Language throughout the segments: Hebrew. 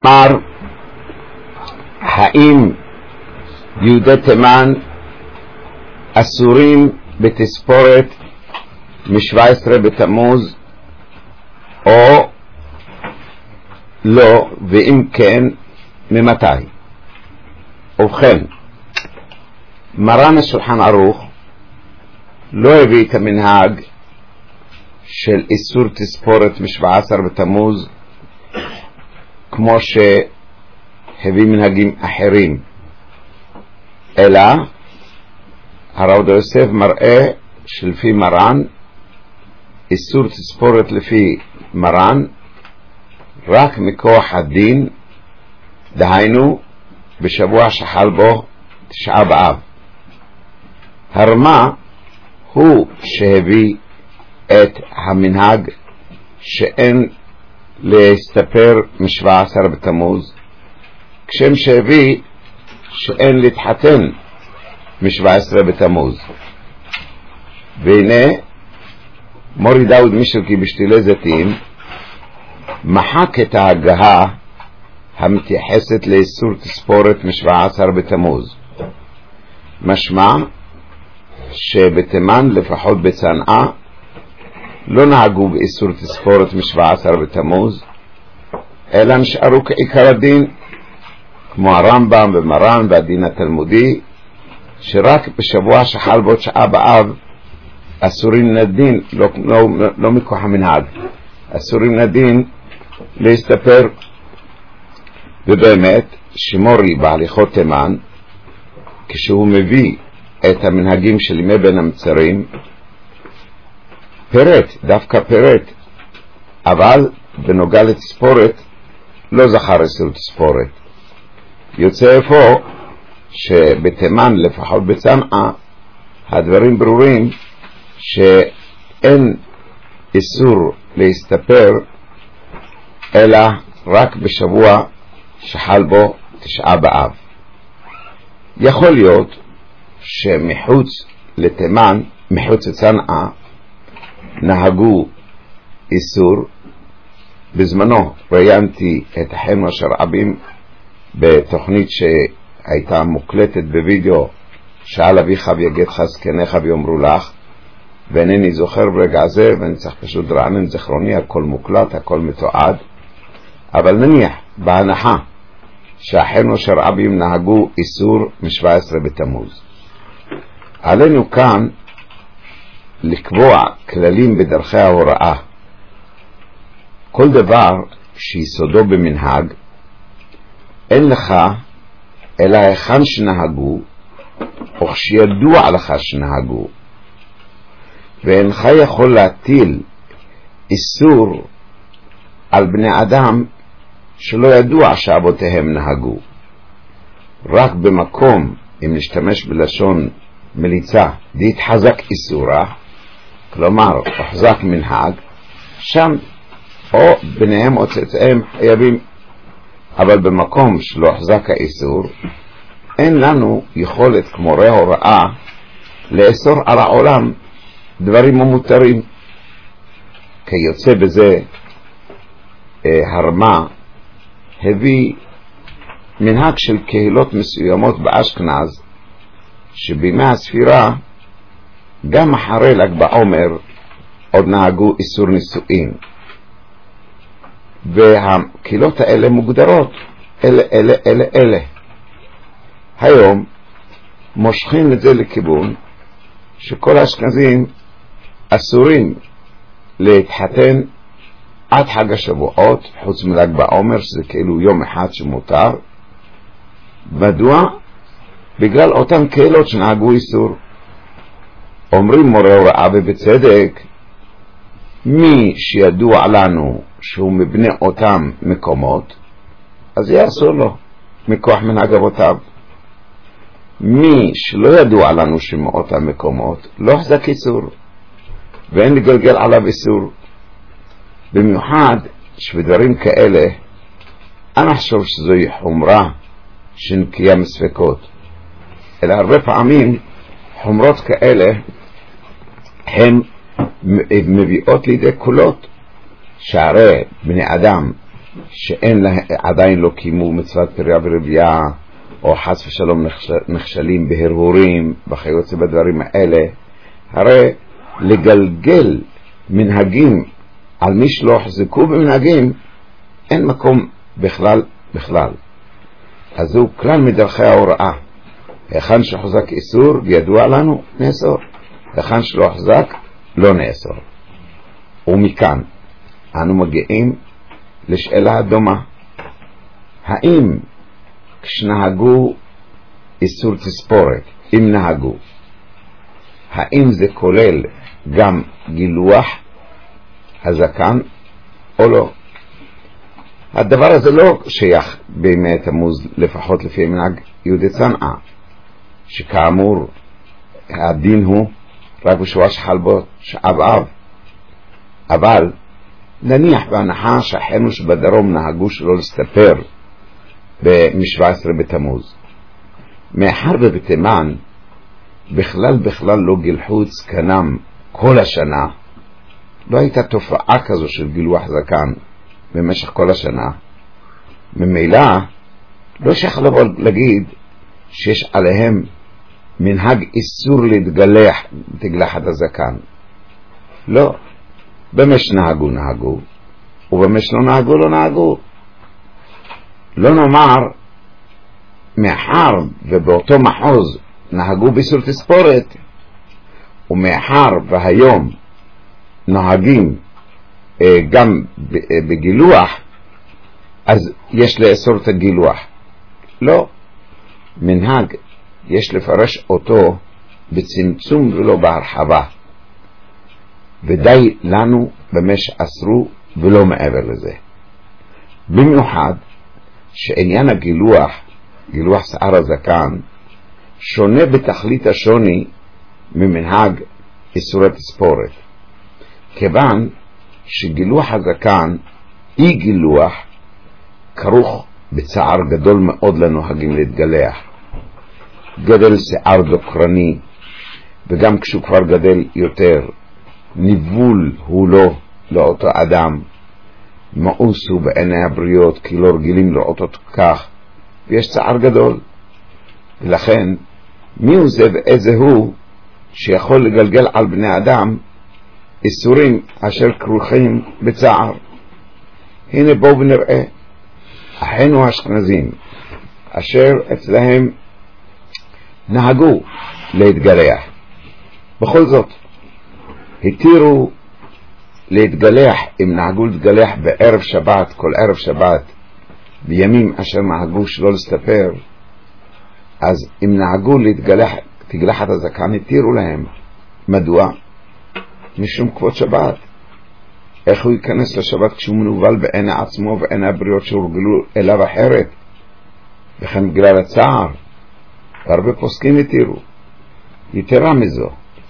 אמר, האם יהודי תימן אסורים בתספורת מ-17 בתמוז או לא, ואם כן, ממתי? ובכן, מרן השולחן ערוך לא הביא את המנהג של איסור תספורת מ-17 בתמוז כמו שהביא מנהגים אחרים, אלא הרב עובדיה יוסף מראה שלפי מרן איסור תספורת לפי מרן רק מכוח הדין, דהיינו בשבוע שחל בו תשעה באב. הרמה הוא שהביא את המנהג שאין להסתפר מ-17 בתמוז, כשם שהביא שאין להתחתן מ-17 בתמוז. והנה מורי דאוד מישלקי בשתילי זיתים מחק את ההגהה המתייחסת לאיסור תספורת מ-17 בתמוז. משמע שבתימן, לפחות בצנעה, לא נהגו באיסור תספורת מ-17 בתמוז, אלא נשארו כעיקר הדין, כמו הרמב"ם ומרן והדין התלמודי, שרק בשבוע שחל בו תשעה באב אסורים לדין, לא מכוח המנהג, אסורים לדין להסתפר. ובאמת שמורי בהליכות תימן, כשהוא מביא את המנהגים של ימי בין המצרים, דווקא פירט, אבל בנוגע לתספורת לא זכר איסור תספורת. יוצא איפה שבתימן, לפחות בצנעה, הדברים ברורים שאין איסור להסתפר אלא רק בשבוע שחל בו תשעה באב. יכול להיות שמחוץ לתימן, מחוץ לצנעה, נהגו איסור. בזמנו ראיינתי את אחינו השרעבים בתוכנית שהייתה מוקלטת בווידאו, שאל אביך ויגדך זקניך ויאמרו לך, ואינני זוכר ברגע זה, ואני צריך פשוט לרענן זיכרוני, הכל מוקלט, הכל מתועד. אבל נניח בהנחה שאחינו השרעבים נהגו איסור מ-17 בתמוז, עלינו כאן לקבוע כללים בדרכי ההוראה. כל דבר שיסודו במנהג, אין לך אלא היכן שנהגו או שידוע לך שנהגו, ואינך יכול להטיל איסור על בני אדם שלא ידוע שאבותיהם נהגו. רק במקום, אם נשתמש בלשון מליצה, להתחזק איסורה, כלומר הוחזק מנהג, שם או ביניהם או צאצאיהם חייבים. אבל במקום שלא הוחזק האיסור, אין לנו יכולת כמו ראה הוראה לאסור על העולם דברים המותרים. כי יוצא בזה הרמה הביא מנהג של קהילות מסוימות באשכנז, שבימי הספירה גם אחרי ל"ג בעומר עוד נהגו איסור נישואין, והקהילות האלה מוגדרות אלה. היום מושכים את זה לכיוון שכל האשכנזים אסורים להתחתן עד חג השבועות, חוץ מל"ג בעומר שזה כאילו יום אחד שמותר. מדוע? בגלל אותן קהילות שנהגו איסור. אומרים מורה הוראה ובצדק, מי שידוע לנו שהוא מבני אותם מקומות, אז יעשו לו מכוח מנהג אבותיו. מי שלא ידוע לנו שמאותם מקומות, לא החזק איסור, ואין לגלגל עליו איסור. במיוחד שבדברים כאלה אני חושב שזוהי חומרה שנקייה מספקות, אלא הרבה פעמים חומרות כאלה הן מביאות לידי קולות, שהרי בני אדם שאין עדיין לא קיימו מצוות פריה ורבייה, או חס ושלום נכשלים בהרהורים, וכיוצא בדברים האלה, הרי לגלגל מנהגים על מי שלא החזקו במנהגים, אין מקום בכלל. אז זהו כלל מדרכי ההוראה. היכן שחזק איסור, ידוע לנו, נאסור. היכן שלא החזק, לא נאסור. ומכאן אנו מגיעים לשאלה דומה. האם כשנהגו איסור תספורת, אם נהגו, האם זה כולל גם גילוח הזקן או לא? הדבר הזה לא שייך בימי תמוז, לפחות לפי מנהג יהודי צנעה, שכאמור הדין הוא רק בשבוע שחל בו שעה באב. אבל נניח בהנחה שאחינו שבדרום נהגו שלא להסתפר מ-17 בתמוז, מאחר ובתימן בכלל לא גילחו את זקנם כל השנה, לא הייתה תופעה כזו של גילוח זקן במשך כל השנה, ממילא לא שייך לבוא להגיד שיש עליהם מנהג איסור להתגלח תגלחת הזקן. לא, במש נהגו ובמש לא נהגו. לא נאמר מאחר ובאותו מחוז נהגו באיסור תספורת, ומאחר והיום נוהגים גם בגילוח, אז יש לאסור את הגילוח. לא, מנהג יש לפרש אותו בצמצום ולא בהרחבה, ודי לנו במש אסרו ולא מעבר לזה. במיוחד שעניין הגילוח, גילוח שיער הזקן, שונה בתכלית השוני ממנהג איסורי תספורת, כיוון שגילוח הזקן, אי גילוח, כרוך בצער גדול מאוד לנוהגים להתגלח. גדל שיער דוקרני, וגם כשהוא כבר גדל יותר, ניבול הוא לאותו אדם, מאוס הוא בעיני הבריות, כי לא רגילים לראות אותו כך, ויש צער גדול. ולכן מי הוא זה ואיזה הוא שיכול לגלגל על בני אדם איסורים אשר כרוכים בצער? הנה בואו ונראה, אחינו האשכנזים אשר אצלהם נהגו להתגלח, בכל זאת התירו להתגלח, אם נהגו להתגלח בערב שבת, כל ערב שבת, בימים אשר נהגו שלא להסתפר, אז אם נהגו להתגלח תגלחת הזקן, התירו להם. מדוע? משום כבוד שבת. איך הוא ייכנס לשבת כשהוא מנובל בעיני עצמו ועיני הבריות שהורגלו אליו אחרת? וכן בגלל הצער, והרבה פוסקים התירו. יתרה מזו,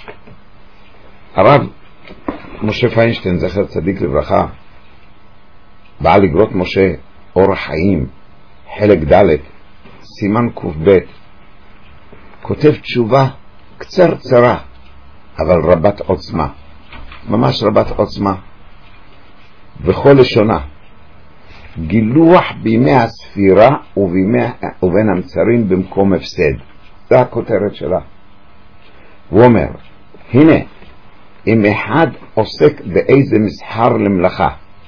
הרב משה פיינשטיין זכר צדיק לברכה, בעל אגרות משה אורח חיים חלק ד' סימן ק"ב, כותב תשובה קצרה אבל רבת עוצמה, ממש רבת עוצמה, וכל לשונה גילוח בימי הספירה ובין המצרים במקום הפסד. זה הכותרת שלה. הוא אומר, הנה, אם אחד עוסק באיזה מסחר למלאכה,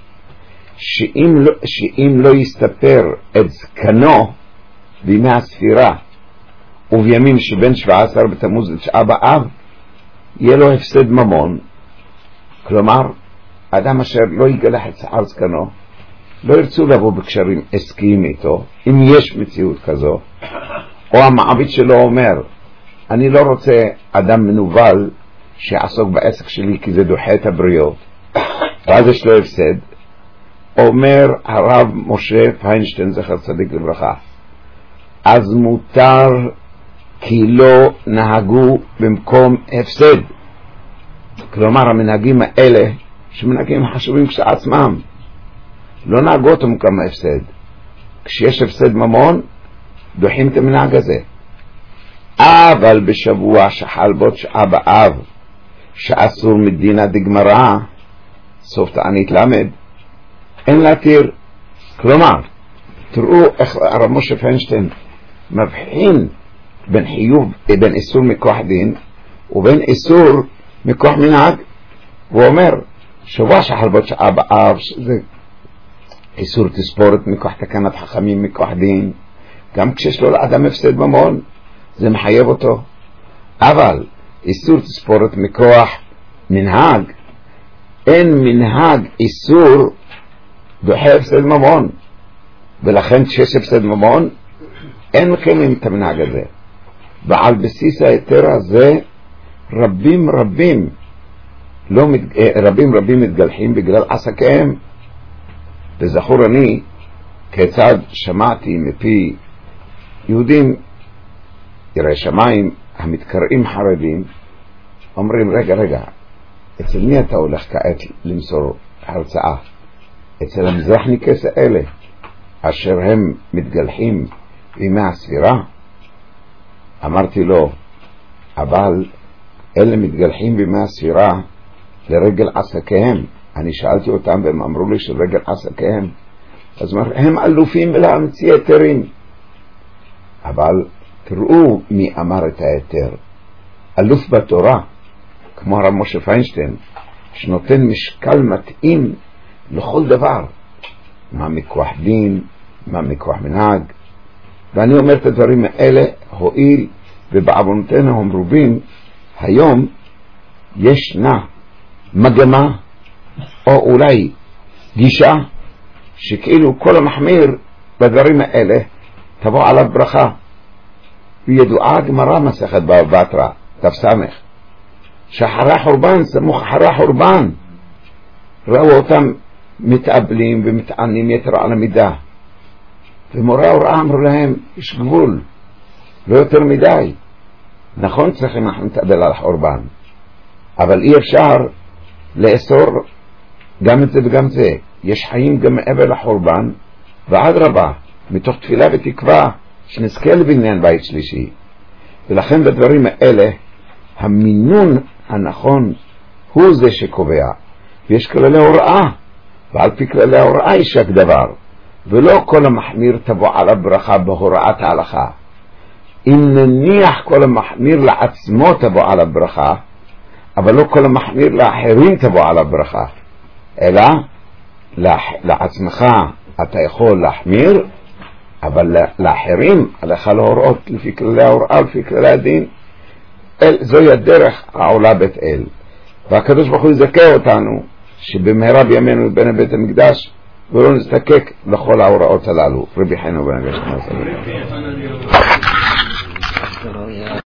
שאם לא יסתפר את זקנו בימי הספירה ובימים שבין 17 בתמוז ל9 באב, יהיה לו הפסד ממון. כלומר, אדם אשר לא יגלח את שיער זקנו, לא ירצו לבוא בקשרים עסקיים איתו, אם יש מציאות כזו, או המעביד שלו אומר, אני לא רוצה אדם מנובל שיעסוק בעסק שלי כי זה דוחה את הבריות, ואז יש לו הפסד. אומר הרב משה פיינשטיין זכר צדיק לברכה, אז מותר כי לא נהגו במקום הפסד. כלומר, המנהגים האלה שמנהגים חשובים כשעצמם, לא נהגו אותם כמה הפסד. כשיש הפסד ממון, דוחים את המנהג הזה. אבל בשבוע שחל בו 9 באב, שאסור מדינה דגמרא, סוף תענית למד, אין להתיר, כלומר, תראו איך הרב משה פיינשטיין מבחין בין חיוב, בין איסור מכוח דין ובין איסור מכוח מנהג. הוא אומר שבוע שחלבות שעה באב, שזה איסור תספורת מכוח תקנת חכמים מכוח דין, גם כשיש לו לאדם הפסד ממון זה מחייב אותו, אבל איסור תספורת מכוח מנהג, אין מנהג איסור דוחה הפסד ממון, ולכן כשיש הפסד ממון אין מקיימים את המנהג הזה. ועל בסיס היתר הזה רבים מתגלחים בגלל עסקיהם. וזכור אני כיצד שמעתי מפי יהודים יראי שמיים המתקראים חרדים אומרים, רגע, אצל מי אתה הולך כעת למסור הרצאה? אצל המזרחניקס האלה אשר הם מתגלחים בימי הספירה? אמרתי לו, אבל אלה מתגלחים בימי הספירה לרגל עסקיהם. אני שאלתי אותם והם אמרו לי שלרגל עסקיהם, אז הם אלופים להמציא היתרים. אבל תראו מי אמר את היתר, אלוף בתורה כמו הרב משה פיינשטיין, שנותן משקל מתאים לכל דבר, מה מכוח דין, מה מכוח מנהג. ואני אומר את הדברים האלה הועיל ובעוונותינו הם מרובים. היום ישנה מגמה או אולי גישה שכאילו כל המחמיר בדברים האלה תבוא עליו ברכה. וידועה גמרא מסכת בבא בתרא דף סמך שאחרי החורבן, סמוך אחרי החורבן, ראו אותם מתאבלים ומתענים יתר על המידה, ומורה ההוראה אמרו להם יש גבול, לא יותר מדי. נכון, צריכים אנחנו נתאבל על החורבן, אבל אי אפשר לאסור גם את זה וגם זה. יש חיים גם מעבר לחורבן, ועד רבה מתוך תפילה ותקווה שנזכה לבניין בית שלישי. ולכן בדברים האלה המינון הנכון הוא זה שקובע, ויש כללי הוראה, ועל פי כללי ההוראה יש רק דבר, ולא כל המחמיר תבוא עליו ברכה בהוראת ההלכה. אם נניח כל המחמיר לעצמו תבוא עליו ברכה, אבל לא כל המחמיר לאחרים תבוא עליו ברכה, אלא לעצמך אתה יכול להחמיר, אבל לאחרים עליך להוראות לפי כללי ההוראה, לפי כללי הדין. זוהי הדרך העולה בית אל, והקדוש ברוך הוא יזכה אותנו שבמהרה בימינו בין בית המקדש ולא נזדקק לכל ההוראות הללו. רבי חיינו בן הגשם.